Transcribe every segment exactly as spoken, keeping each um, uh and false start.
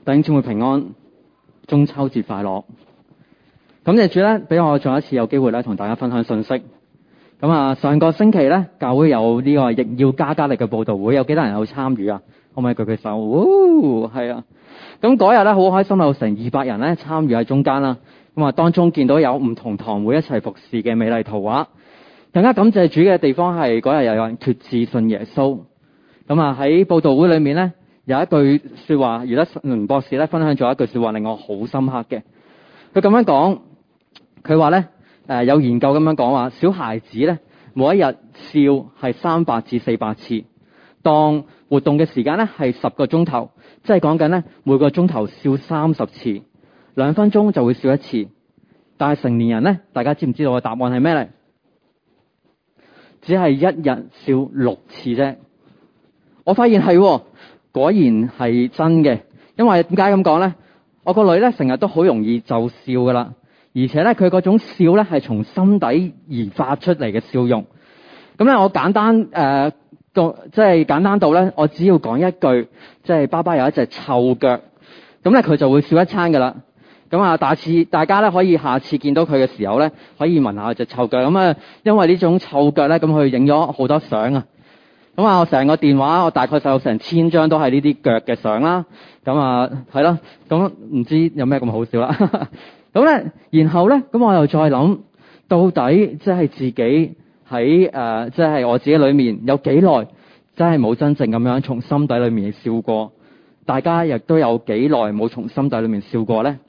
弟兄姊妹平安，中秋節快樂！感謝主咧，俾我再一次有機會咧，同大家分享信息。咁啊，上個星期咧，教會有呢個疫要加加力嘅佈道會，有幾多人有參與啊？可唔可以舉舉手？哦，係啊！咁嗰日咧，好開心，有成二百人咧參與喺中間啦。咁啊，當中見到有唔同堂會一齊服侍嘅美麗圖畫。更加感謝主嘅地方係嗰日又有人決志信耶穌。咁啊，喺佈道會裏面咧，有一句說話，余德倫博士咧分享咗一句說話，令我好深刻嘅。佢咁樣講，佢話咧，誒有研究咁樣講話，小孩子咧每一日笑係三百至四百次，當活動嘅時間咧係十個鐘頭，即係講緊咧每個鐘頭笑三十次，兩分鐘就會笑一次。但係成年人咧，大家知唔知道嘅答案係咩咧？只係一日笑六次啫。我發現係，果然係真嘅。因為點解咁講咧？我個女咧成日都好容易就笑噶啦，而且咧佢嗰種笑咧係從心底而發出嚟嘅笑容。咁咧我簡單誒個即係簡單到咧，我只要講一句，即係爸爸有一隻臭腳，咁咧佢就會笑一餐噶啦。咁啊，下次大家咧可以下次見到佢嘅時候咧，可以聞下隻臭腳。咁啊，因為呢種臭腳咧，咁佢影咗好多相啊。咁啊，我成個電話，我大概就有成千張都係呢啲腳嘅相啦。咁啊，係咯。咁唔知有咩咁好笑啦。咁咧，然後咧，咁我又再諗，到底即係自己喺誒，即係我自己裏面有幾耐，真係冇真正咁樣從心底裏面笑過。大家亦都有幾耐冇從心底裏面笑過咧？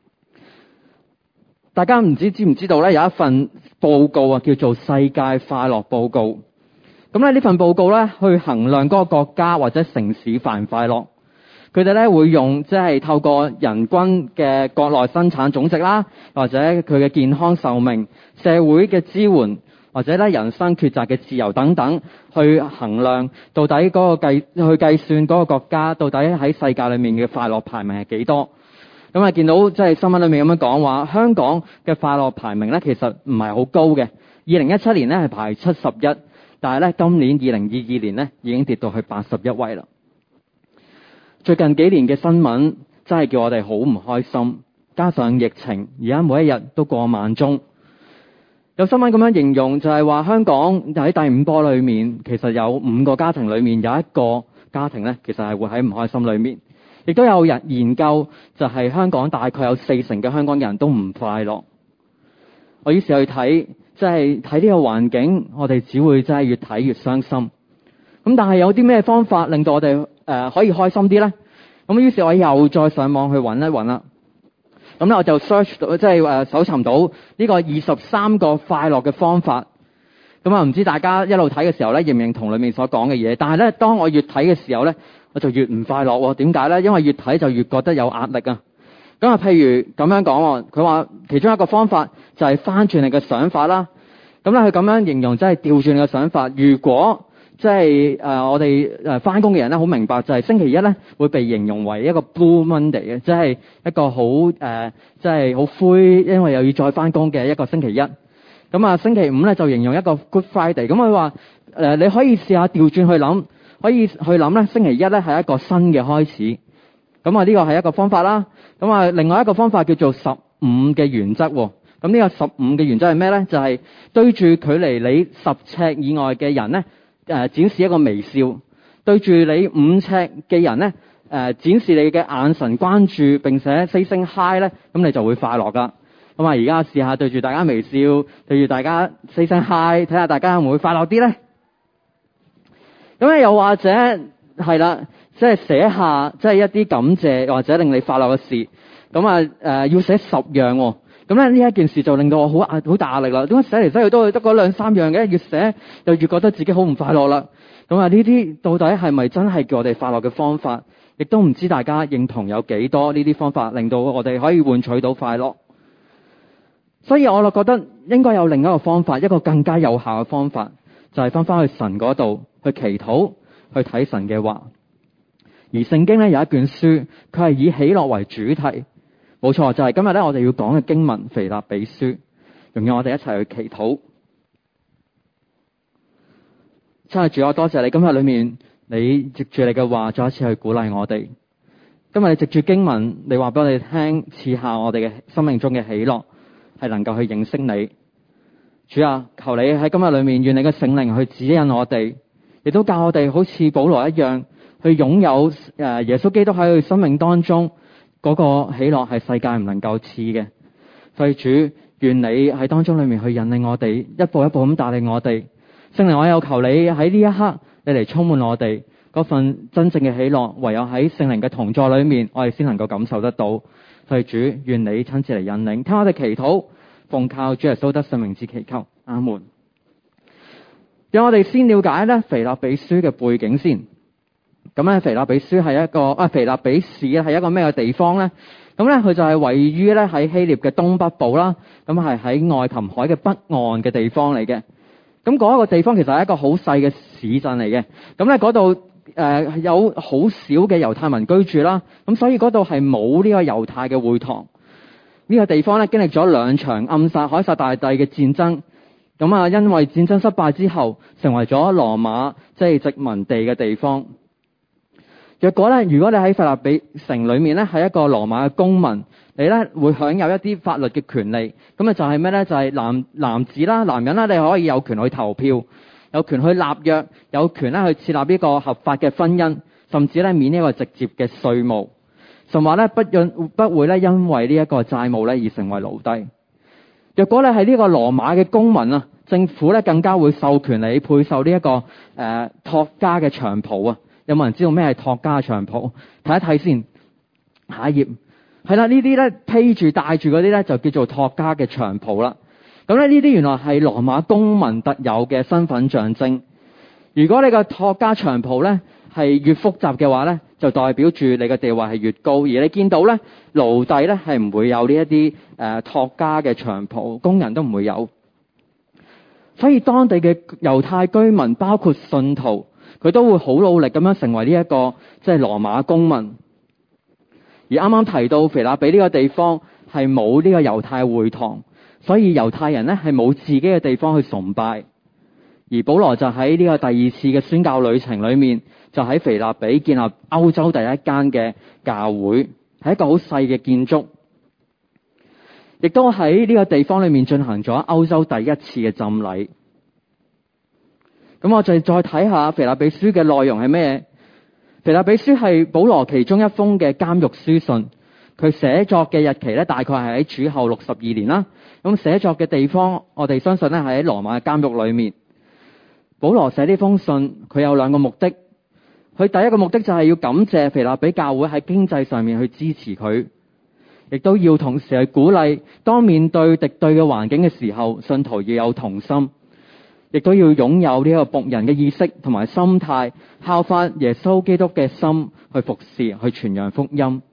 大家唔知知唔知道咧？有一份報告啊，叫做世界快樂報告。咁咧呢份報告咧，去衡量嗰個國家或者城市快唔快樂。佢哋咧會用即係透過人均嘅國內生產總值啦，或者佢嘅健康壽命、社會嘅支援，或者咧人生抉擇嘅自由等等，去衡量到底嗰個計去計算嗰個國家到底喺世界裏面嘅快樂排名係幾多。咁啊，見到即係新聞裏面咁樣講話，香港嘅快樂排名咧其實唔係好高嘅。二零一七年咧係排七十一，但係咧今年二零二二年咧已經跌到去八十一位啦。最近幾年嘅新聞真係叫我哋好唔開心，加上疫情，而家每一日都過萬宗。有新聞咁樣形容，就係話香港喺第五波裏面，其實有五個家庭裏面有一個家庭咧，其實係會喺唔開心裏面。亦都有人研究，就係香港大概有四成嘅香港人都唔快樂。我於是去睇，即係睇呢個環境，我哋只會真係越睇越傷心。咁但係有啲咩方法令到我哋誒、呃、可以開心啲咧？咁於是我又再上網去揾一揾啦。咁咧我就 search 到，即係誒搜尋到呢個二十三個快樂嘅方法。咁啊，唔知大家一路睇嘅時候咧，認唔認同裏面所講嘅嘢？但係咧，當我越睇嘅時候咧，我就越唔快樂喎。點解咧？因為越睇就越覺得有壓力啊。咁啊，譬如咁樣講，佢話其中一個方法就係翻轉你嘅想法啦。咁咧，佢咁樣形容即係調轉你嘅想法。如果即係誒我哋誒翻工嘅人咧，好明白就係星期一咧會被形容為一個 Blue Monday 嘅，即係一個好誒，即係好灰，因為又要再翻工嘅一個星期一。咁啊，星期五咧就形容一個 Good Friday。咁佢話誒，你可以試下調轉去諗，可以去諗咧，星期一咧係一個新嘅開始。咁啊，呢個係一個方法啦。咁啊，另外一個方法叫做十五嘅原則。咁呢個十五嘅原則係咩咧？就係對住距離你十尺以外嘅人咧，誒展示一個微笑；對住你五尺嘅人咧，誒展示你嘅眼神關注，並且 say 聲 hi 咧，咁你就會快樂噶。咁啊，而家試下對住大家微笑，對住大家 say 聲 hi，睇下大家會唔會快樂啲咧？咁咧又或者係啦，即係寫下即係一啲感謝或者令你快樂嘅事。咁啊誒要寫十樣喎。咁咧呢一件事就令到我好壓好大壓力啦。點解寫嚟寫去都係得嗰兩三樣嘅？越寫就越覺得自己好唔快樂啦。咁啊呢啲到底係咪真係叫我哋快樂嘅方法？亦都唔知大家認同有幾多呢啲方法令到我哋可以換取到快樂。所以我就覺得應該有另一個方法，一個更加有效嘅方法，就係翻返去神嗰度去祈禱，去睇神嘅話。而聖經咧有一卷書，佢係以喜樂為主題。冇錯，就係今日咧我哋要講嘅經文腓立比書，容讓我哋一齊去祈禱。親愛的主，我多謝你今日裏面，你藉住你嘅話再一次去鼓勵我哋。 今日你藉住經文，你話俾我哋聽，賜下我哋嘅生命中嘅喜樂，係能夠去認識你。主啊，求你喺今日裏面，願你嘅聖靈去指引我哋，亦都教我哋好似保羅一樣，去擁有誒耶穌基督喺佢生命當中嗰個喜樂，係世界唔能夠賜嘅。所以主，願你喺當中裏面去引領我哋，一步一步咁帶領我哋。聖靈，我有求你喺呢一刻，你嚟充滿我哋。嗰份真正嘅喜樂，唯有喺聖靈嘅同在裏面，我哋先能夠感受得到。所以主，願你親自嚟引領，聽我哋祈禱，奉靠主耶穌得勝名字祈求，阿門。讓我哋先了解咧腓立比書嘅背景先。咁咧，腓立比書係一個啊，腓立比市係一個咩嘅地方咧？咁咧，佢就係位於咧喺希臘嘅東北部啦。咁係喺愛琴海嘅北岸嘅地方嚟嘅。咁嗰一個地方其實係一個好細嘅市鎮嚟嘅。咁咧嗰度。誒、呃、有好少嘅猶太民居住啦，咁所以嗰度係冇呢個猶太嘅會堂。呢、這個地方咧經歷咗兩場暗殺凱撒大帝嘅戰爭，咁啊因為戰爭失敗之後，成為咗羅馬即係殖民地嘅地方。若果咧，如果你喺腓立比城裏面咧係一個羅馬嘅公民，你咧會享有一啲法律嘅權利，咁啊就係咩咧？就係、是、男男子啦、男人啦，你可以有權去投票。有權去立約，有權咧去設立呢個合法嘅婚姻，甚至咧免呢個直接嘅稅務，甚或咧不因不會咧因為呢一個債務咧而成為奴隸。若果你係呢個羅馬嘅公民啊，政府咧更加會授權你配受呢、這、一個誒、呃、托家嘅長袍啊。有冇人知道咩係托家嘅長袍？睇一睇先，下一頁係啦，呢啲咧披住戴住嗰啲咧就叫做托家嘅長袍啦。咁咧呢啲原來係羅馬公民特有嘅身份象徵。如果你個托家長袍咧係越複雜嘅話咧，就代表住你嘅地位係越高。而你見到咧奴隸咧係唔會有呢一啲誒托家嘅長袍，工人都唔會有。所以當地嘅猶太居民，包括信徒，佢都會好努力咁樣成為呢一個即係羅馬公民。而啱啱提到腓立比呢個地方係冇呢個猶太會堂。所以猶太人咧係冇自己嘅地方去崇拜，而保羅就喺呢個第二次嘅宣教旅程裏面，就喺腓立比建立歐洲第一間嘅教會，係一個好細嘅建築，亦都喺呢個地方裏面進行咗歐洲第一次嘅浸禮。咁我哋再睇下腓立比書嘅內容係咩？腓立比書係保羅其中一封嘅監獄書信，佢寫作嘅日期咧大概係喺主後六十二年啦。咁寫作嘅地方，我哋相信咧係喺羅馬嘅監獄裏面。保羅寫呢封信，佢有兩個目的。佢第一個目的就係要感謝腓立比教會喺經濟上面去支持佢，亦都要同時去鼓勵，當面對敵對嘅環境嘅時候，信徒要有同心，亦都要擁有呢一個僕人嘅意識同埋心態，效法耶穌基督嘅心去服侍，去傳揚福音。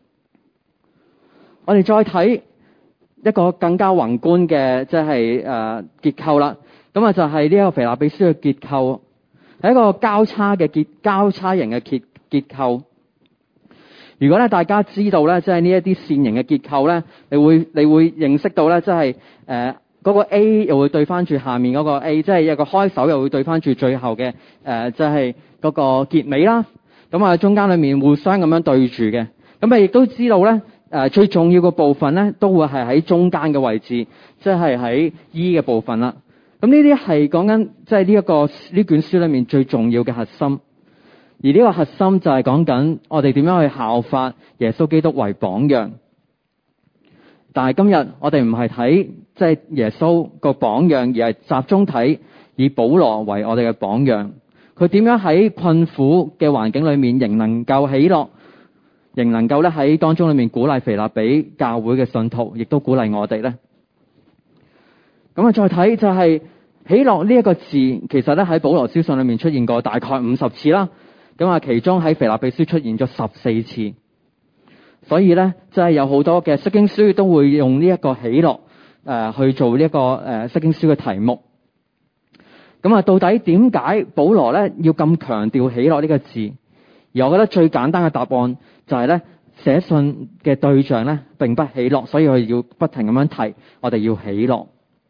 我哋再睇一個更加宏觀嘅即係誒結構啦，咁啊就係呢一個腓立比書嘅結構，係一個交叉嘅結交叉型嘅結結構。如果咧大家知道咧，即係呢一啲線型嘅結構咧，你會你會認識到咧，即係誒嗰個 A 又會對翻住下面嗰個 A，即係一個開首又會對翻住最後嘅誒，即係嗰個結尾啦。咁啊中間裏面互相咁樣對住嘅，咁啊亦都知道咧。誒最重要嘅部分咧，都會係喺中間嘅位置，即係喺 E 嘅部分啦。咁呢啲係講緊即係呢一個呢卷書裏面最重要嘅核心。而呢個核心就係講緊我哋點樣去效法耶穌基督為榜樣。但係今日我哋唔係睇即係耶穌個榜樣，而係集中睇以保羅為我哋嘅榜樣。佢點樣喺困苦嘅環境裏面仍能夠喜樂，仍能夠咧喺當中裏面鼓勵腓立比教會嘅信徒，亦都鼓勵我哋咧。咁啊，再睇就係喜樂呢一個字，其實咧喺保羅書信裏面出現過大概五十次啦。咁啊，其中喺腓立比書出現咗十四次。所以咧，即係有好多嘅釋經書都會用呢一個喜樂誒去做呢一個誒釋經書嘅題目。咁啊，到底點解保羅咧要咁強調喜樂呢個字？而我覺得最簡單嘅答案就係咧，寫信嘅對象咧並不喜樂，所以佢要不停咁樣提我哋要喜樂。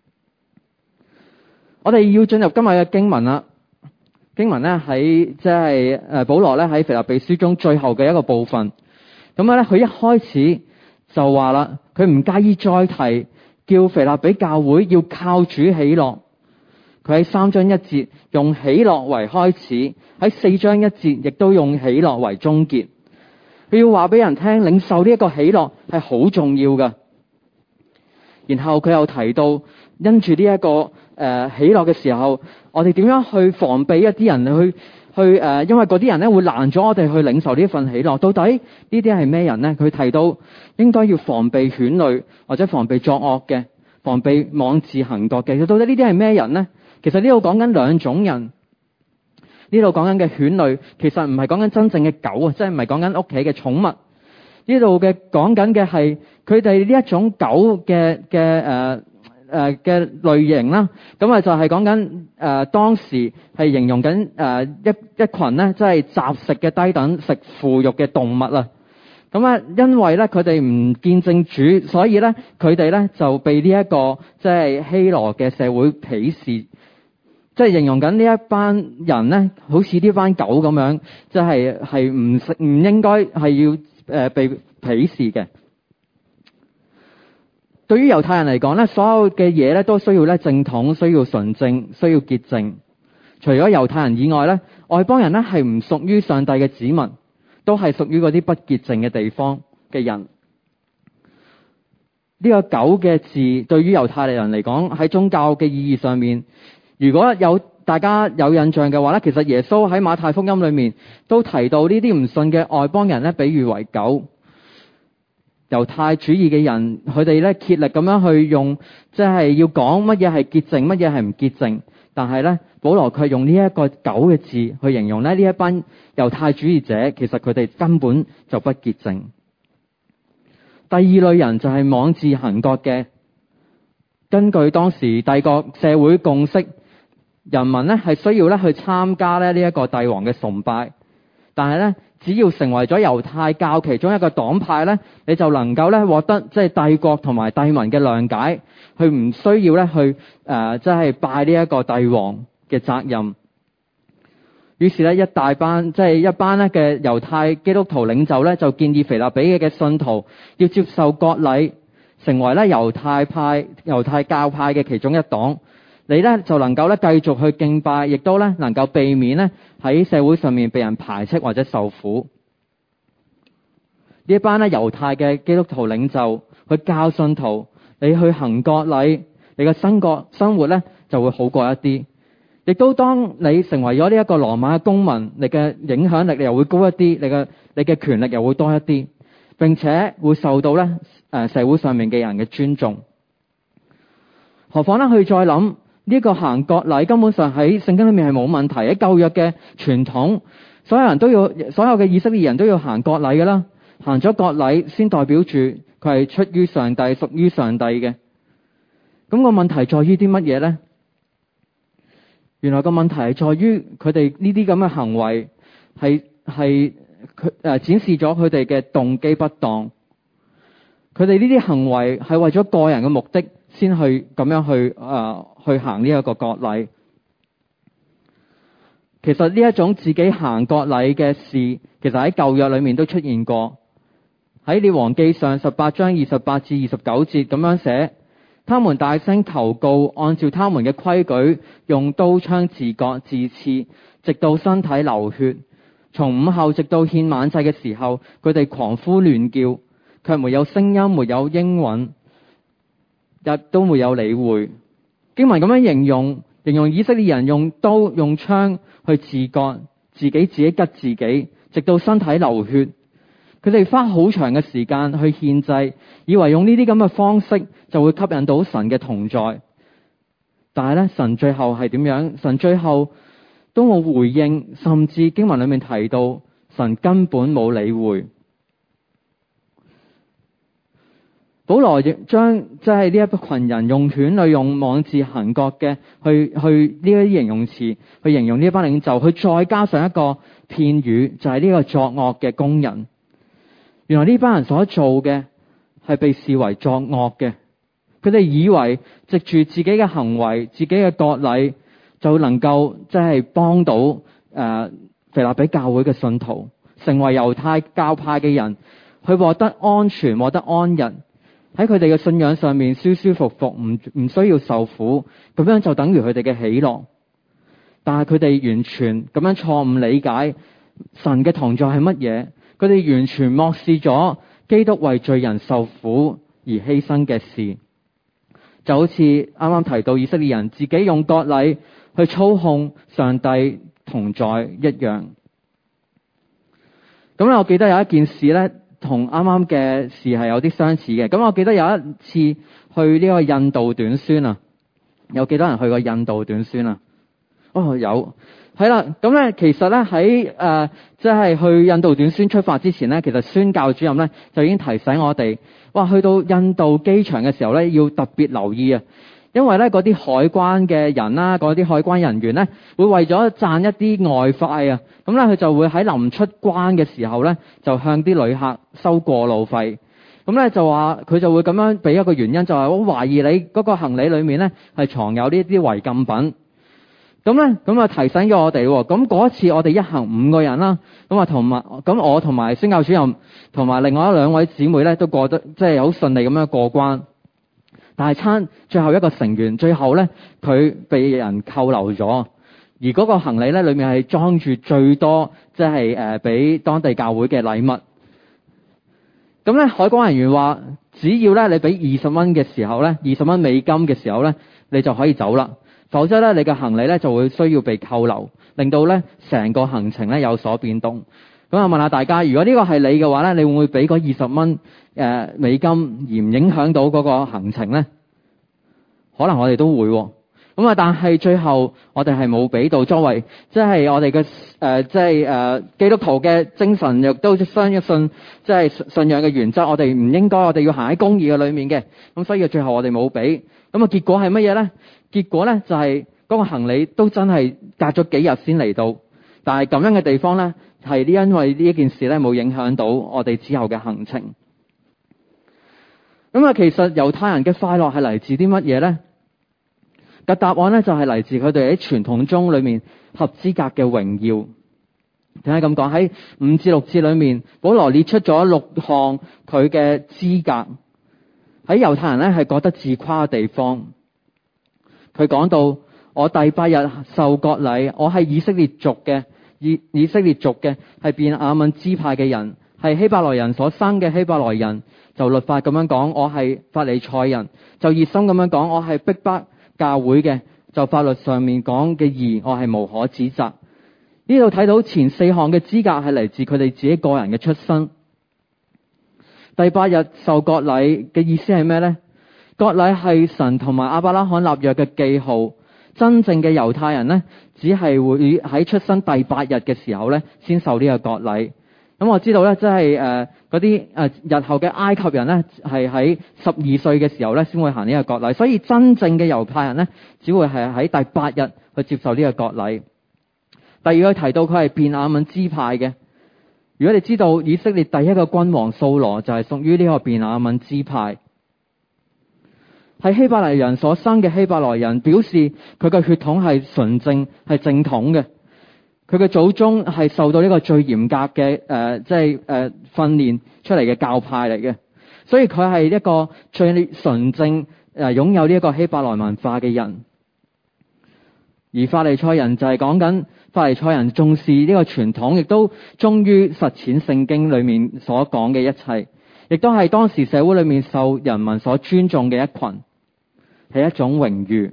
我哋要進入今日嘅經文啦。經文咧喺即係誒保羅咧喺腓立比書中最後嘅一個部分， 咁咧，佢一開始就話啦，佢唔介意再提叫腓立比教會要靠主喜樂。佢喺三章一節用喜樂為開始，喺四章一節亦都用喜樂為終結。佢要話俾人聽，領受呢一個喜樂係好重要㗎。然後佢又提到，因住呢一個誒、呃、喜樂嘅時候，我哋點樣去防備一啲人去去誒、呃，因為嗰啲人咧會攔咗我哋去領受呢一份喜樂。到底呢啲係咩人呢？佢提到應該要防備犬類或者防備作惡嘅，防備妄自行國嘅。到底呢啲係咩人呢？其實呢度講緊兩種人。呢度講緊嘅犬類，其實唔係講緊真正嘅狗啊，即係唔係講緊屋企嘅寵物。呢度嘅講緊嘅係佢哋呢一種狗嘅嘅誒誒嘅類型啦。咁啊就係講緊誒當時係形容緊誒、呃、一一群咧，即係雜食嘅低等食腐肉嘅動物啊。咁啊，因為咧佢哋唔見證主，所以咧佢哋咧就被呢、這、一個即係希羅嘅社會鄙視。即係形容緊呢一班人咧，好似呢班狗咁樣，即係係唔唔應該係要誒被鄙視嘅。對於猶太人嚟講咧，所有嘅嘢咧都需要咧正統，需要純正，需要潔淨。除咗猶太人以外咧，外邦人咧係唔屬於上帝嘅子民，都係屬於嗰啲不潔淨嘅地方嘅人。呢個狗嘅字對於猶太人嚟講，喺宗教嘅意義上面，如果有大家有印象嘅話咧，其實耶穌喺馬太福音裏面都提到呢啲唔信嘅外邦人咧，比喻為狗。猶太主義嘅人，佢哋咧竭力咁樣去用，即係要講乜嘢係潔淨，乜嘢係唔潔淨。但係咧，保羅卻用呢一個狗嘅字去形容咧呢一班猶太主義者，其實佢哋根本就不潔淨。第二類人就係妄自行國嘅。根據當時帝國社會共識，人民咧係需要咧去參加咧呢一個帝王嘅崇拜，但係咧只要成為咗猶太教其中一個黨派咧，你就能夠咧獲得即係帝國同埋帝民嘅諒解，佢唔需要咧去誒即係拜呢一個帝王嘅責任。於是咧一大班即係一班咧嘅猶太基督徒領袖咧就建議腓立比嘅信徒要接受割禮，成為咧猶太派猶太教派嘅其中一黨。你咧就能夠咧繼續去敬拜，亦都咧能夠避免咧喺社會上面被人排斥或者受苦。呢一班咧猶太嘅基督徒領袖去教信徒，你去行割禮，你嘅生活生活咧就會好過一啲。亦都當你成為咗呢一個羅馬嘅公民，你嘅影響力又會高一啲，你嘅你嘅權力又會多一啲，並且會受到咧誒社會上面嘅人嘅尊重。何況咧佢再諗。呢、這個行割禮根本上喺聖經裏面係冇問題，喺舊約嘅傳統，所有人都要，所有嘅以色列人都要行割禮㗎啦。行咗割禮先代表住佢係出於上帝，屬於上帝嘅。咁、那個問題在於啲乜嘢呢？原來個問題係在於佢哋呢啲咁嘅行為係係佢誒展示咗佢哋嘅動機不當。佢哋呢啲行為係為咗個人嘅目的先去咁樣去誒。呃去行呢一個割禮。其實呢一種自己行割禮嘅事，其實喺舊約裏面都出現過。喺列王記上十八章二十八至二十九節咁樣寫，他們大聲求告，按照他們嘅規矩，用刀槍自割自刺，直到身體流血。從午後直到獻晚祭嘅時候，佢哋狂呼亂叫，卻沒有聲音，沒有應允，亦都沒有理會。經文咁樣形容，形容以色列人用刀用槍去自割，自己自己吉自己，直到身體流血。佢哋花好長嘅時間去獻祭，以為用呢啲咁嘅方式就會吸引到神嘅同在。但係咧，神最後係點樣？神最後都冇回應，甚至經文裏面提到，神根本冇理會。保羅亦將即係呢一群人用犬類、用妄自行國嘅去去呢啲形容詞去形容呢一班領袖，去再加上一個片語，就係呢個作惡嘅工人。原來呢班人所做嘅係被視為作惡嘅，佢哋以為藉住自己嘅行為、自己嘅割禮，就能夠即係幫到誒腓立比教會嘅信徒，成為猶太教派嘅人。 去獲得安全、獲得安逸，喺佢哋嘅信仰上面舒舒服服，唔唔需要受苦，咁樣就等於佢哋嘅喜樂。但係佢哋完全咁樣錯誤理解神嘅同在係乜嘢，佢哋完全漠視咗基督為罪人受苦而犧牲嘅事，就好似啱啱提到以色列人自己用割禮去操控上帝同在一樣。咁咧，我記得有一件事咧，同啱啱嘅事係有啲相似嘅。咁我記得有一次去呢個印度短宣啊，有幾多人去過印度短宣啊？哦，有，係啦。咁咧，其實咧喺誒，即係去印度短宣出發之前咧，其實宣教主任咧就已經提醒我哋，哇，去到印度機場嘅時候咧，要特別留意啊，因為咧嗰啲海關嘅人啦，嗰啲海關人員咧，會為咗賺一啲外快啊，咁咧佢就會喺臨出關嘅時候咧，就向啲旅客收過路費。咁咧就話佢就會咁樣俾一個原因，就係我懷疑你嗰個行李裏面咧係藏有呢啲違禁品。咁咧，咁啊提醒咗我哋喎。咁嗰一次我哋一行五個人啦，咁啊同埋咁我同埋宣教主任同埋另外一兩位姊妹咧都過得即係好順利咁樣過關。但係差最後一個成員，最後咧佢被人扣留咗，而嗰個行李咧裏面係裝住最多即係誒俾當地教會嘅禮物。咁咧海關人員話，只要咧你俾二十蚊嘅時候咧，二十蚊美金嘅時候咧，你就可以走啦。否則咧，你嘅行李咧就會需要被扣留，令到咧成個行程咧有所變動。咁啊，問下大家，如果呢個係你嘅話咧，你會唔會俾嗰二十蚊誒美金而唔影響到嗰個行程咧？可能我哋都會喎。咁啊，但係最後我哋係冇俾到，作為即係我哋嘅誒，即係誒基督徒嘅精神，亦都相信即係信仰嘅原則，我哋唔應該，我哋要行喺公義嘅裏面嘅。咁所以最後我哋冇俾。咁啊，結果係乜嘢咧？結果咧就係嗰個行李都真係隔咗幾日先嚟到，但係咁樣嘅地方咧係因為呢一件事咧冇影響到我哋之後嘅行程。咁啊，其實猶太人嘅快樂係嚟自啲乜嘢咧？個答案咧就係嚟自佢哋喺傳統中裏面合資格嘅榮耀。點解咁講？喺五至六節裏面，保羅列出咗六項佢嘅資格，喺猶太人咧係覺得自誇嘅地方。佢講到，我第八日受割禮，我係以色列族嘅，以以色列族嘅係便雅憫支派嘅人，係希伯來人所生嘅希伯來人。就律法咁樣講，我係法利賽人；就熱心咁樣講，我係逼迫教會嘅；就法律上面講嘅義，我係無可指責。呢度睇到前四項嘅資格係嚟自佢哋自己個人嘅出身。第八日受割禮嘅意思係咩呢？割禮係神同埋亞伯拉罕立約嘅記號。真正嘅猶太人呢，只係會喺出生第八日嘅時候呢，先受呢個割禮。咁我知道呢，即係誒嗰啲誒日後嘅埃及人呢，係喺十二歲嘅時候呢，先會行呢個割禮。所以真正嘅猶太人呢，只會係喺第八日去接受呢個割禮。第二個提到佢係便雅憫支派嘅。如果你知道以色列第一個君王掃羅就係屬於呢個便雅憫支派。係希伯來人所生嘅希伯來人，表示佢嘅血統係純正、係正統嘅。佢嘅祖宗係受到呢個最嚴格嘅誒，即係誒訓練出嚟嘅教派嚟嘅，所以佢係一個最純正誒、呃、擁有呢一個希伯來文化嘅人。而法利賽人就係講緊法利賽人重視呢個傳統，亦都忠於實踐聖經裏面所講嘅一切，亦都係當時社會裏面受人民所尊重嘅一群，係一種榮譽。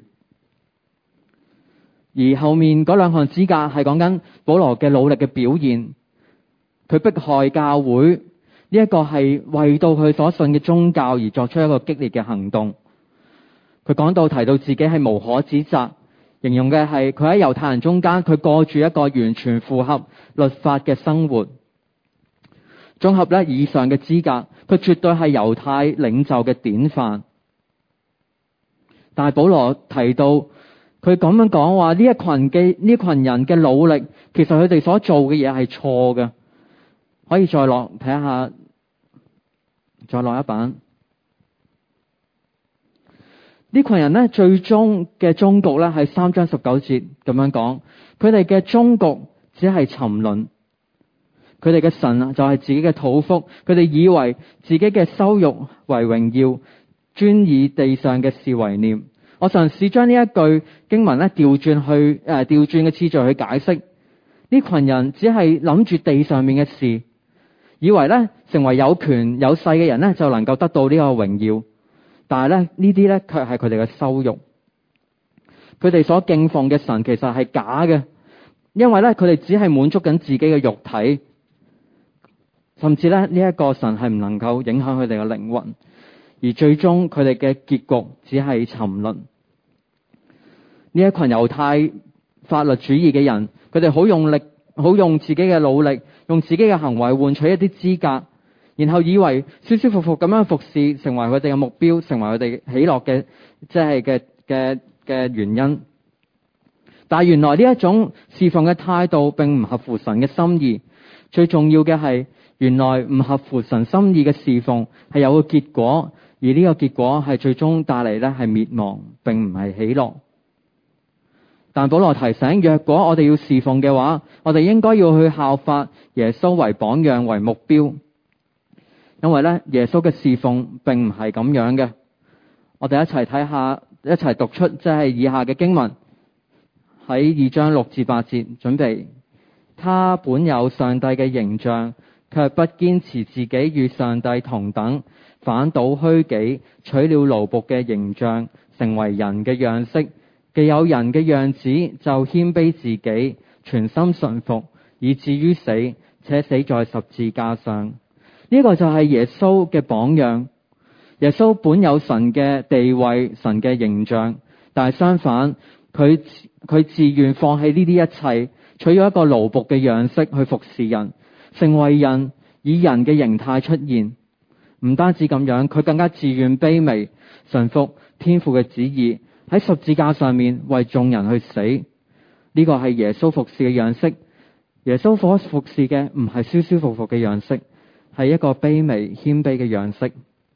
而後面嗰兩項資格係講緊保羅嘅努力嘅表現，佢迫害教會呢一個係為到佢所信嘅宗教而作出一個激烈嘅行動。佢講到提到自己係無可指責，形容嘅係佢喺猶太人中間，佢過住一個完全符合律法嘅生活。綜合咧以上嘅資格，佢絕對係猶太領袖嘅典範。但係保羅提到，佢咁樣講話，呢一群嘅呢群人嘅努力，其實佢哋所做嘅嘢係錯嘅。可以再落睇下，再落一版。呢群人呢，最終嘅終局呢係三章十九節咁樣講，佢哋嘅終局只係沉淪。 佢哋嘅神就係自己嘅肚腹，佢哋以為自己嘅羞辱為榮耀，專以地上嘅事為念。我嘗試將呢一句經文咧調轉去誒調轉嘅次序去解釋。呢群人只係諗住地上面嘅事，以為咧成為有權有勢嘅人咧就能夠得到呢個榮耀，但係咧呢啲咧卻係佢哋嘅羞辱。佢哋所敬奉嘅神其實係假嘅，因為咧佢哋只係滿足緊自己嘅肉體，甚至咧呢一個神係唔能夠影響佢哋嘅靈魂，而最終佢哋嘅結局只係沉淪。呢一群猶太法律主義嘅人，佢哋好用力，好用自己嘅努力，用自己嘅行為換取一啲資格，然後以為舒舒服服咁樣服侍，成為佢哋嘅目標，成為佢哋喜樂嘅即係嘅嘅嘅原因。但係原來呢一種侍奉嘅態度並唔合乎神嘅心意。最重要嘅係，原來唔合乎神心意嘅侍奉係有個結果，而呢個結果係最終帶嚟咧係滅亡，並唔係喜樂。但保羅提醒，若果我哋要侍奉嘅話，我哋應該要去效法耶穌為榜樣為目標，因為咧耶穌嘅侍奉並唔係咁樣嘅。我哋一齊睇下，一齊讀出即係以下嘅經文，喺二章六至八節，準備。他本有上帝嘅形象，卻不堅持自己與上帝同等，反倒虛己，取了奴僕嘅形象，成為人嘅樣式。既有人嘅樣子，就謙卑自己，全心順服，以至於死，且死在十字架上。呢個就係耶穌嘅榜樣。耶穌本有神嘅地位，神嘅形象，但係相反，佢佢自願放棄呢啲一切，取咗一個奴僕嘅樣式去服侍人，成為人，以人嘅形態出現。唔單止咁樣，佢更加自願卑微，順服天父嘅旨意，喺十字架上面為眾人去死。呢個係耶穌服侍嘅樣式。耶穌所服侍嘅唔係舒舒服服嘅樣式，係一個卑微謙卑嘅樣式。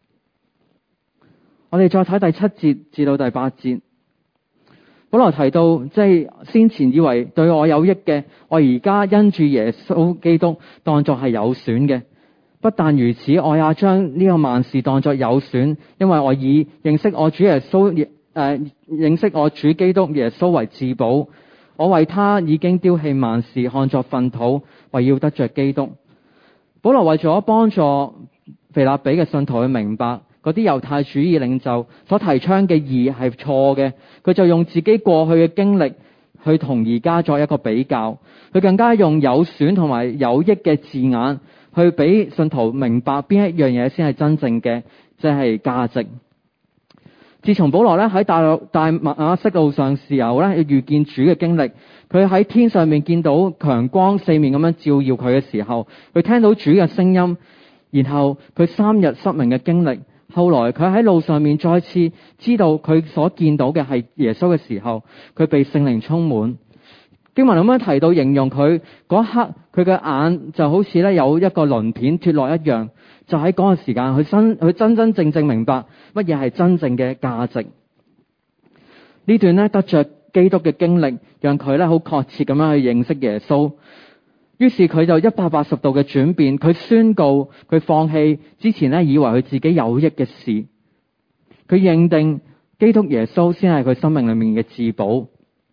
我哋再睇第七節至到第八節，保羅提到，即係先前以為對我有益嘅，我而家因住耶穌基督當作係有損嘅。不但如此，我也將呢個萬事當作有損，因為我以認識我主耶穌誒、呃、認識我主基督耶穌為至寶。我為他已經丟棄萬事，看作糞土，為要得着基督。保羅為咗幫助腓立比嘅信徒去明白嗰啲猶太主義領袖所提倡嘅義係錯嘅，佢就用自己過去嘅經歷去同而家作一個比較。佢更加用有損同埋有益嘅字眼去俾信徒明白邊一樣嘢先係真正嘅即係價值。自從保羅咧喺大陸大馬色路上時候咧遇見主嘅經歷，佢喺天上面見到強光四面咁樣照耀佢嘅時候，佢聽到主嘅聲音，然後佢三日失明嘅經歷，後來佢喺路上面再次知道佢所見到嘅係耶穌嘅時候，佢被聖靈充滿。經文咁樣提到形容佢嗰一刻，佢嘅眼就好似咧有一個鱗片脫落一樣。就喺嗰個時間，佢真佢真真正正明白乜嘢係真正嘅價值。呢段咧得着基督嘅經歷，讓佢咧好確切咁樣去認識耶穌。於是佢就一百八十度嘅轉變，佢宣告佢放棄之前咧以為佢自己有益嘅事，佢認定基督耶穌先係佢生命裏面嘅至寶。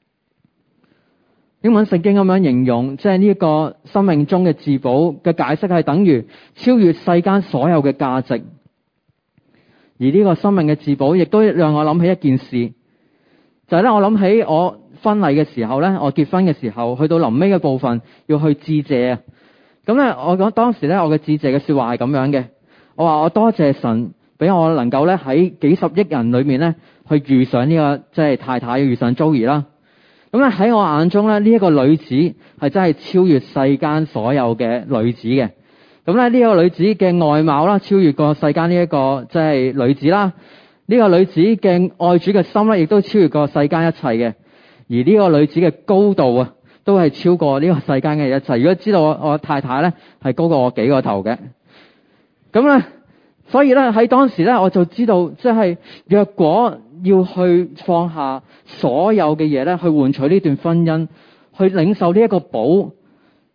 英文聖經咁樣形容，即係呢一個生命中嘅至寶嘅解釋係等於超越世間所有嘅價值。而呢個生命嘅至寶亦都讓我諗起一件事，就係咧我諗起我婚禮嘅時候咧，我結婚嘅時候去到臨尾嘅部分要去致謝啊。咁咧我講當時咧我嘅致謝嘅說話係咁樣嘅，我話我多謝神俾我能夠咧喺幾十億人裏面咧去遇上呢個即係太太遇上 Joey 啦。咁咧喺我眼中咧，呢一個女子係真係超越世間所有嘅女子嘅。咁咧呢個女子嘅外貌啦，超越過世間呢一個即係女子啦。呢個女子嘅愛主嘅心咧，亦都超越過世間一切嘅。而呢個女子嘅高度啊，都係超過呢個世間嘅一切。如果知道我我太太咧係高過我幾個頭嘅，咁咧，所以咧喺當時咧我就知道，即係若果要去放下所有嘅嘢咧，去換取呢段婚姻，去領受呢一個寶，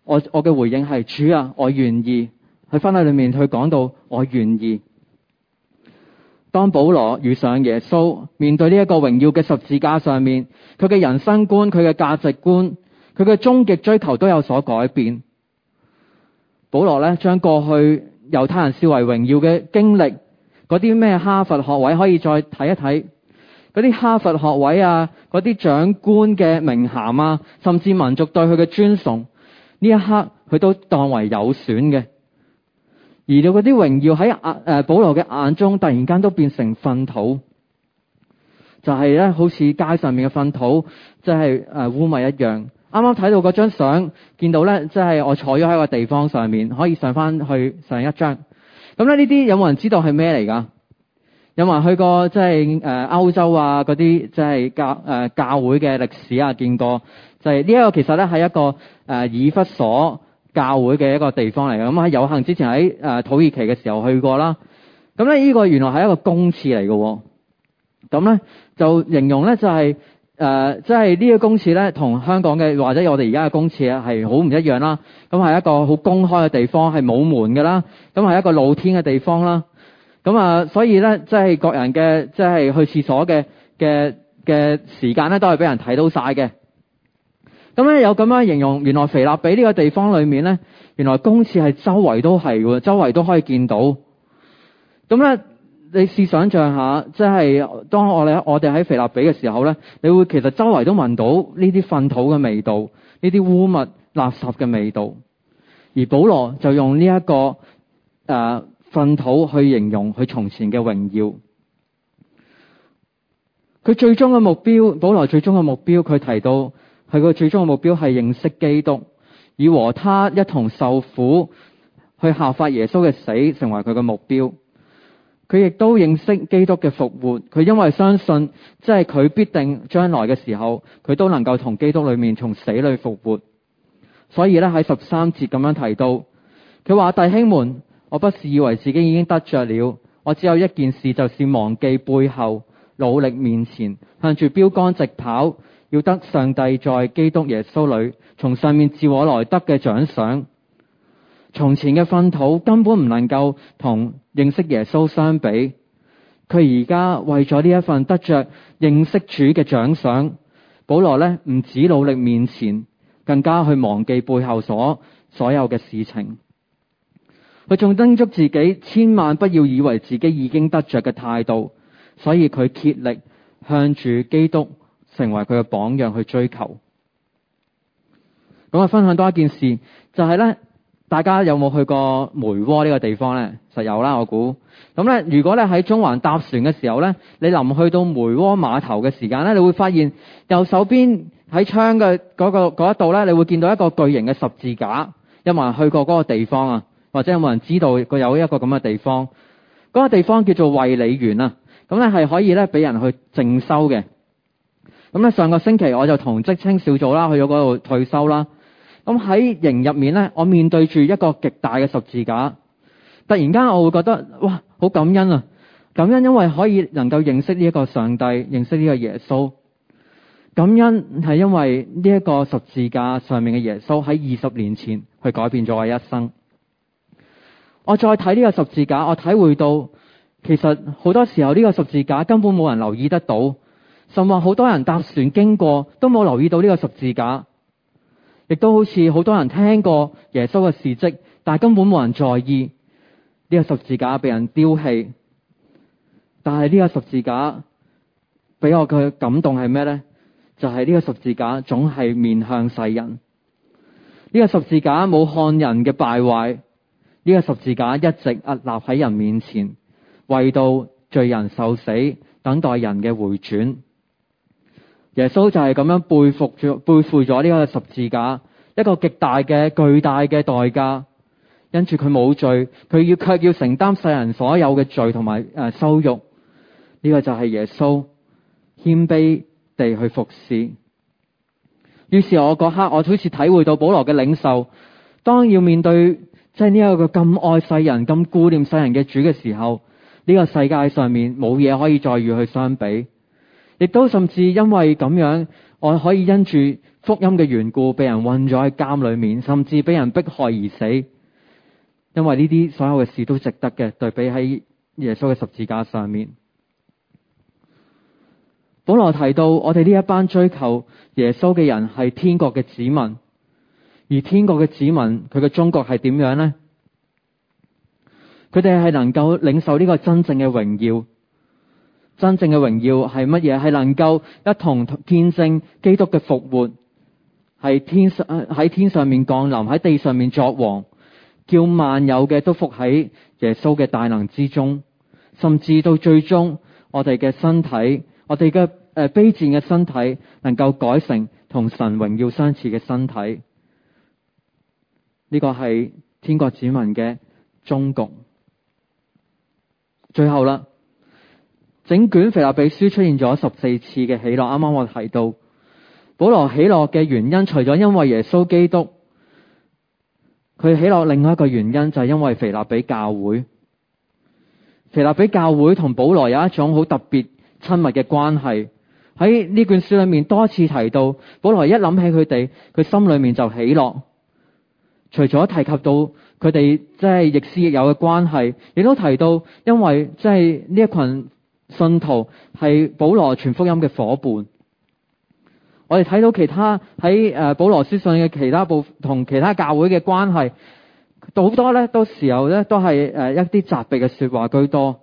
我我嘅回應係主啊，我願意。喺婚禮裏面去講到我願意。當保羅遇上耶穌，面對呢一個榮耀嘅十字架上面，佢嘅人生觀、佢嘅價值觀、佢嘅終極追求都有所改變。保羅咧將過去猶太人視為榮耀嘅經歷，嗰啲咩哈佛學位可以再睇一睇，嗰啲哈佛學位啊，嗰啲長官嘅名銜啊，甚至民族對佢嘅尊崇，呢一刻佢都當為有損嘅。而到嗰啲榮耀喺誒保羅嘅眼中，突然間都變成糞土，就係咧好似街上面嘅糞土，即係誒污物一樣。啱啱睇到嗰張相，見到咧即係我坐咗喺個地方上面，可以上翻去上一張。咁咧呢啲有冇人知道係咩嚟㗎？有冇人去過即係誒歐洲啊嗰啲即係教誒、呃、教會嘅歷史啊見過？就係呢一個其實咧係一個誒、呃、以弗所教會嘅一個地方嚟嘅。咁喺有幸之前喺誒、呃、土耳其嘅時候去過啦。咁咧呢個原來係一個公廁嚟嘅。咁咧就形容咧就係、是、誒即係呢個公廁咧同香港嘅或者我哋而家嘅公廁係好唔一樣啦。咁係一個好公開嘅地方，係冇門嘅啦。咁係一個露天嘅地方啦。咁啊，所以咧即係各人嘅即係去廁所嘅嘅嘅時間咧都係俾人睇到晒嘅。咁咧有咁樣形容，原來腓立比呢個地方裏面咧，原來公廁係周圍都係嘅，周圍都可以見到。咁咧，你試想像下，即係當我哋我哋喺腓立比嘅時候咧，你會其實周圍都聞到呢啲糞土嘅味道，呢啲污物垃圾嘅味道。而保羅就用呢、這、一個誒、呃、糞土去形容佢從前嘅榮耀。佢最終嘅目標，保羅最終嘅目標，佢提到。佢個最終嘅目標係認識基督，以和他一同受苦，去效法耶穌嘅死，成為佢嘅目標。佢亦都認識基督嘅復活，佢因為相信，即係佢必定將來嘅時候，佢都能夠同基督裏面從死裏復活。所以咧喺十三節咁樣提到，佢話弟兄們，我不是以為自己已經得着了，我只有一件事，就是忘記背後，努力面前，向住標竿直跑。要得上帝在基督耶穌裏從上面召我來得嘅獎賞。從前嘅糞土根本唔能夠同認識耶穌相比。佢而家為咗呢一份得着認識主嘅獎賞，保羅呢唔止努力面前，更加去忘記背後所所有嘅事情。佢仲叮囑自己千萬不要以為自己已經得着嘅態度，所以佢竭力向住基督成為佢嘅榜樣去追求。咁啊，分享多一件事，就係咧，大家有冇去過梅窩呢個地方咧？實有啦，我估。咁咧，如果咧喺中環搭船嘅時候咧，你臨去到梅窩碼頭嘅時間咧，你會發現右手邊喺窗嘅嗰個嗰一度咧，你會見到一個巨型嘅十字架。有冇人去過嗰個地方啊？或者有冇人知道佢有一個咁嘅地方？嗰個地方叫做衛理園啊。咁咧係可以咧俾人去靜修嘅。咁咧上個星期我就同職青小組啦去咗嗰度退修啦。咁喺營入面咧，我面對住一個極大嘅十字架，突然間我會覺得哇，好感恩啊！感恩因為可以能夠認識呢一個上帝，認識呢個耶穌。感恩係因為呢一個十字架上面嘅耶穌喺二十年前去改變咗我一生。我再睇呢個十字架，我體會到其實好多時候呢個十字架根本冇人留意得到。甚至好多人搭船經過都冇留意到呢個十字架，亦都好似好多人聽過耶穌嘅事蹟，但係根本冇人在意呢個十字架被人丟棄。但係呢個十字架俾我嘅感動係咩呢？就係呢個十字架總係面向世人，呢個十字架冇看人嘅敗壞，呢個十字架一直屹立喺人面前，為到罪人受死，等待人嘅回轉。耶穌就係咁樣背負咗背負咗呢個十字架，一個極大嘅巨大嘅代價。因住佢冇罪，佢要卻要承擔世人所有嘅罪同埋誒羞辱。呢個就係耶穌謙卑地去服侍。於是我嗰刻我好似體會到保羅嘅領受，當要面對即係呢一個咁愛世人、咁顧念世人嘅主嘅時候，呢個世界上面冇嘢可以再與佢相比。亦都甚至因為咁樣， 我可以因住福音嘅緣故，被人困咗喺監裏面，甚至俾人迫害而死。因為呢啲所有嘅事都值得嘅，對比喺耶穌嘅十字架上面。保羅提到，我哋呢一班追求耶穌嘅人係天國嘅子民，而天國嘅子民佢嘅終局係點樣呢？佢哋係能夠領受呢個真正嘅榮耀。真正嘅榮耀係乜嘢？係能夠一同見證基督嘅復活，係天上喺天上面降臨，喺地上面作王，叫萬有嘅都服喺耶穌嘅大能之中，甚至到最終我哋嘅身體，我哋嘅誒卑賤嘅身體能夠改成同神榮耀相似嘅身體。呢個係天國子民嘅終局。最後啦，整卷腓立比書出現咗十四次嘅喜樂。啱啱我提到保羅喜樂嘅原因，除咗因為耶穌基督，佢喜樂另外一個原因就係因為腓立比教會。腓立比教會同保羅有一種好特別親密嘅關係。喺呢卷書裏面多次提到，保羅一諗起佢哋，佢心裏面就喜樂。除咗提及到佢哋即係亦師亦友嘅關係，亦都提到因為即係呢一群信徒係保羅傳福音嘅伙伴。我哋睇到其他喺誒保羅書信嘅其他部同其他教會嘅關係，好多咧都時候咧都係誒一啲責備嘅說話居多。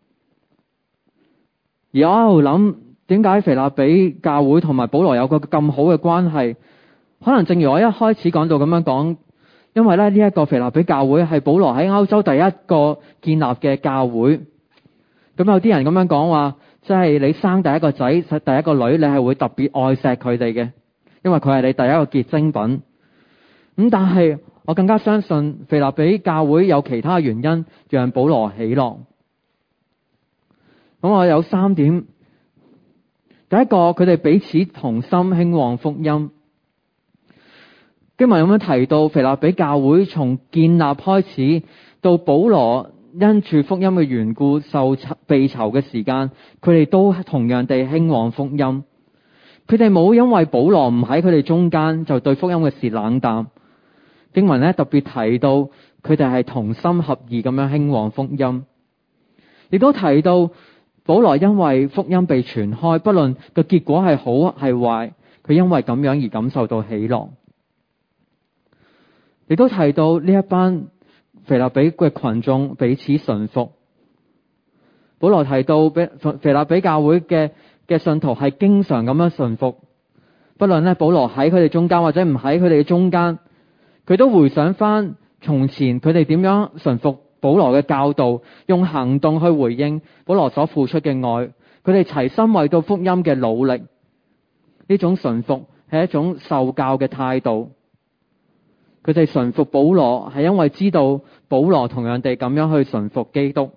而我喺度諗，點解腓立比教會同埋保羅有個咁好嘅關係？可能正如我一開始講到咁樣講，因為咧呢一個腓立比教會係保羅喺歐洲第一個建立嘅教會。咁有啲人咁樣講話，即係你生第一個仔、第一個女，你係會特別愛錫佢哋嘅，因為佢係你第一個結晶品。咁但係我更加相信腓立比教會有其他原因讓保羅喜樂。咁我有三點。第一個，佢哋彼此同心興旺福音。經文咁樣提到，腓立比教會從建立開始到保羅因住福音嘅緣故受被囚嘅時間，佢哋都同樣地興旺福音。佢哋冇因為保羅唔喺佢哋中間就對福音嘅事冷淡。經文咧特別提到佢哋係同心合意咁樣興旺福音，亦都提到保羅因為福音被傳開，不論個結果係好係壞，佢因為咁樣而感受到喜樂。亦都提到呢一班腓立比嘅群眾彼此順服。保羅提到腓立比教會嘅嘅信徒係經常咁樣順服，不論咧保羅喺佢哋中間或者唔喺佢哋嘅中間，佢都回想翻從前佢哋點樣順服保羅嘅教導，用行動去回應保羅所付出嘅愛。佢哋齊心為到福音嘅努力，呢種順服係一種受教嘅態度。佢哋順服保羅係因為知道保羅同樣地咁樣去順服基督。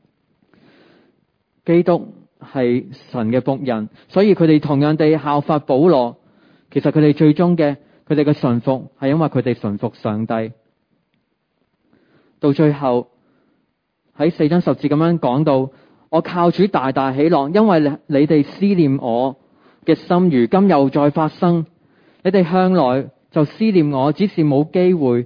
基督係神嘅僕人，所以佢哋同樣地效法保羅。其實佢哋最終嘅佢哋嘅順服係因為佢哋順服上帝。到最後喺四章十節咁樣講到，我靠主大大喜樂，因為你哋思念我嘅心如今又再發生。你哋向來就思念我，只是冇機會。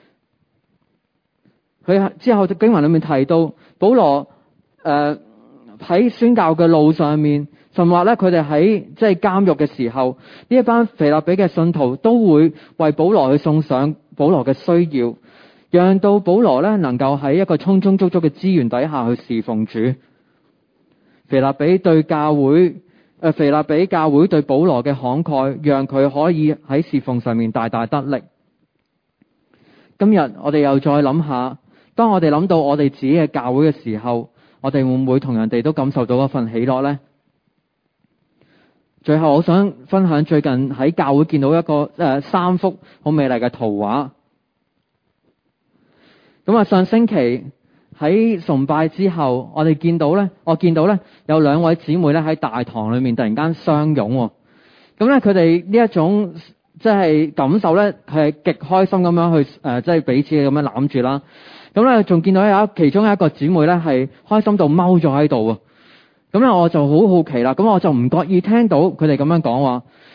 佢之後經文裏面提到保羅誒喺宣教嘅路上面，甚或咧佢哋喺即係監獄嘅時候，呢一班腓立比嘅信徒都會為保羅去送上保羅嘅需要，讓到保羅咧能夠喺一個充充足足嘅資源底下去侍奉主。腓立比對教會誒，腓立比教會對保羅嘅慷慨，讓佢可以喺侍奉上面大大得力。今日我哋又再諗下，當我哋諗到我哋自己嘅教會嘅時候，我哋會唔會同人哋都感受到一份喜樂呢？最後我想分享最近喺教會見到一個誒、呃、三幅好美麗嘅圖畫。咁啊，上星期喺崇拜之後，我哋見到咧，我見到咧有兩位姊妹咧喺大堂裏面突然間相擁。咁咧佢哋呢一種即係感受咧，係極開心咁樣去誒，即係彼此咁樣攬住啦。咁咧仲見到有一其中一個姊妹咧係開心到踎咗喺度啊。咁咧我就好好奇啦，咁我就唔覺意聽到佢哋咁樣講話。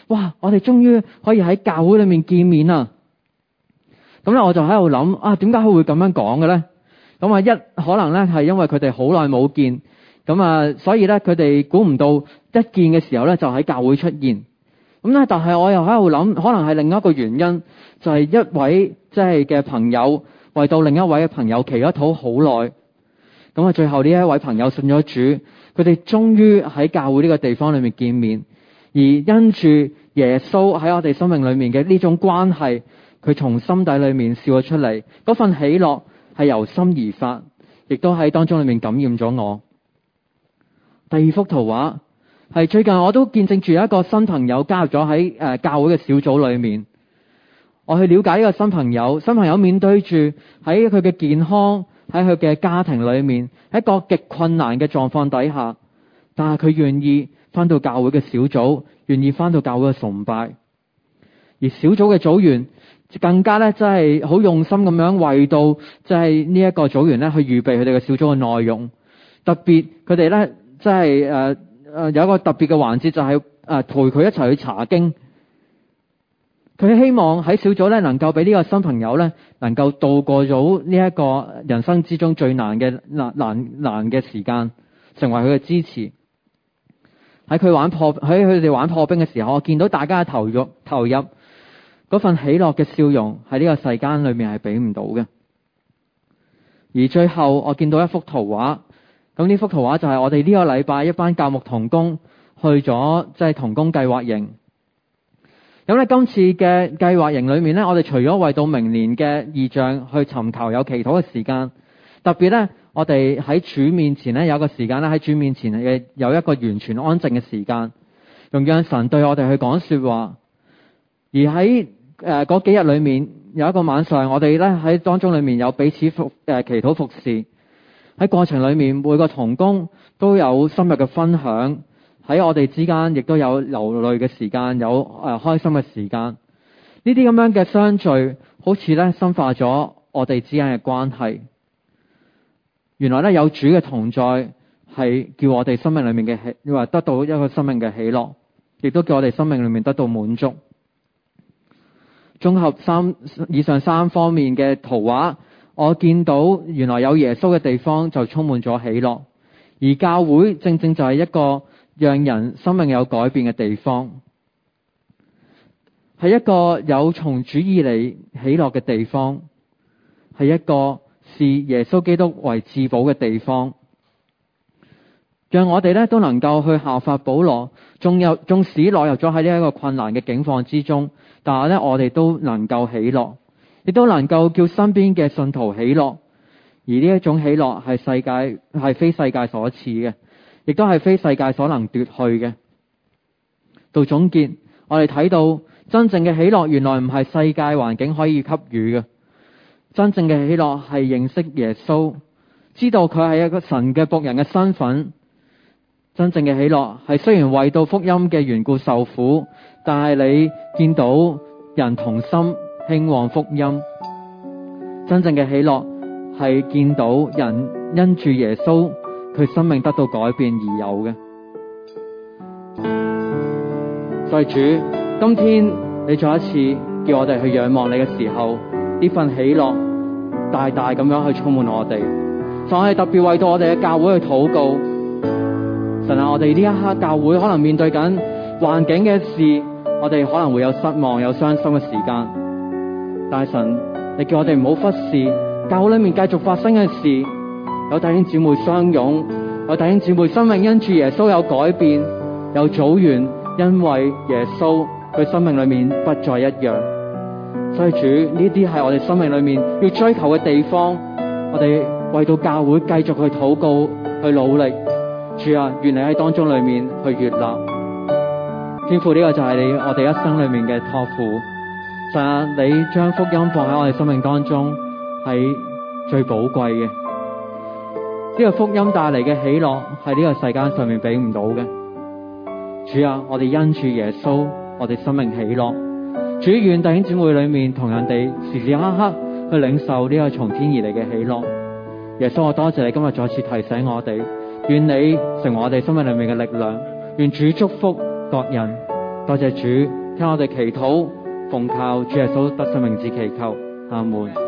哇！我哋終於可以喺教會裏面見面啦。咁咧我就喺度諗啊，點解佢會咁樣講嘅咧？咁啊，一可能咧係因為佢哋好耐冇見，咁啊，所以咧佢哋估唔到一見嘅時候咧就喺教會出現。咁咧，但係我又喺度諗，可能係另一個原因，就係一位即係嘅朋友為到另一位嘅朋友祈咗禱好耐。咁啊，最後呢一位朋友信咗主，佢哋終於喺教會呢個地方裏面見面，而因住耶穌喺我哋生命裏面嘅呢種關係，佢從心底裏面笑咗出嚟，嗰份喜樂係由心而發，亦都喺當中裏面感染咗我。第二幅圖畫係最近我都見證住一個新朋友加入咗喺誒教會嘅小組裏面。我去了解呢個新朋友，新朋友面對住喺佢嘅健康，喺佢嘅家庭裏面，喺一個極困難嘅狀況底下，但係佢願意翻到教會嘅小組，願意翻到教會嘅崇拜。而小組嘅組員更加咧，真係好用心咁樣為到即係呢一個組員咧去預備佢哋嘅小組嘅內容。特別佢哋咧，即係誒誒有一個特別嘅環節，就係誒陪佢一齊去查經。佢希望喺小組咧能夠俾呢個新朋友咧能夠度過咗呢一個人生之中最難嘅難難難嘅時間，成為佢嘅支持。喺佢玩破喺佢哋玩破冰嘅時候，我見到大家嘅投入投入嗰份喜樂嘅笑容，喺呢個世間裏面係俾唔到嘅。而最後我見到一幅圖畫，咁呢幅圖畫就係我哋呢個禮拜一班教牧同工去咗即係同工計劃營。咁咧今次嘅計劃營裏面咧，我哋除咗為到明年嘅異象去尋求有祈禱嘅時間，特別咧我哋喺主面前咧有一個時間咧喺主面前嘅有一個完全安靜嘅時間，用讓神對我哋去講說話。而喺誒嗰幾日裏面有一個晚上，我哋咧喺當中裏面有彼此服誒、呃、祈禱服侍。喺過程裏面每個同工都有深入嘅分享，喺我哋之間亦都有流淚嘅時間，有誒、呃、開心嘅時間。呢啲咁樣嘅相聚，好似咧深化咗我哋之間嘅關係。原來咧有主嘅同在，係叫我哋生命裏面嘅喜，話得到一個生命嘅喜樂，亦都叫我哋生命裏面得到滿足。綜合三以上三方面嘅圖畫，我見到原來有耶穌嘅地方就充滿咗喜樂，而教會正正就係一個讓人生命有改變嘅地方，係一個有從主以嚟喜樂嘅地方，係一個視耶穌基督為至寶嘅地方，讓我哋咧都能夠去效法保羅，縱有縱使落入咗喺呢一個困難嘅境況之中，但係咧我哋都能夠喜樂，亦都能夠叫身邊嘅信徒喜樂。而呢一種喜樂係世界係非世界所賜嘅，亦都係非世界所能奪去嘅。到總結，我哋睇到真正嘅喜樂原來唔係世界環境可以給予嘅，真正嘅喜樂係認識耶穌，知道佢係一個神嘅僕人嘅身份。真正嘅喜樂係雖然為到福音嘅緣故受苦，但係你見到人同心興旺福音。真正嘅喜樂係見到人因住耶穌佢生命得到改變而有嘅。所以主，今天你再一次叫我哋去仰望你嘅時候，呢份喜樂大大咁樣去充滿我哋。就係特別為到我哋嘅教會去禱告。神啊，我哋呢一刻教會可能面對緊環境嘅事，我哋可能會有失望、有傷心嘅時間。但係神，你叫我哋唔好忽視教會裏面繼續發生嘅事，有弟兄姊妹相擁，有弟兄姊妹生命因住耶穌有改變，有組員因為耶穌佢生命裏面不再一樣。所以主，呢啲係我哋生命裏面要追求嘅地方，我哋為到教會繼續去禱告、去努力。主啊，願你喺當中裏面去悅納。天父，呢個就係你我哋一生裏面嘅託付。神啊，你將福音放喺我哋生命當中係最寶貴嘅。呢個福音帶嚟嘅喜樂係呢個世間上面俾唔到嘅。主啊，我哋因住耶穌，我哋生命喜樂。主，願弟兄姊妹裏面同樣地時時刻刻去領受呢個從天而嚟嘅喜樂。耶穌，我多謝你今日再次提醒我哋，願你成為我哋生命裏面嘅力量。願主祝福各人。多多謝主，聽我哋祈禱，奉靠主耶穌得勝名字祈求，阿門。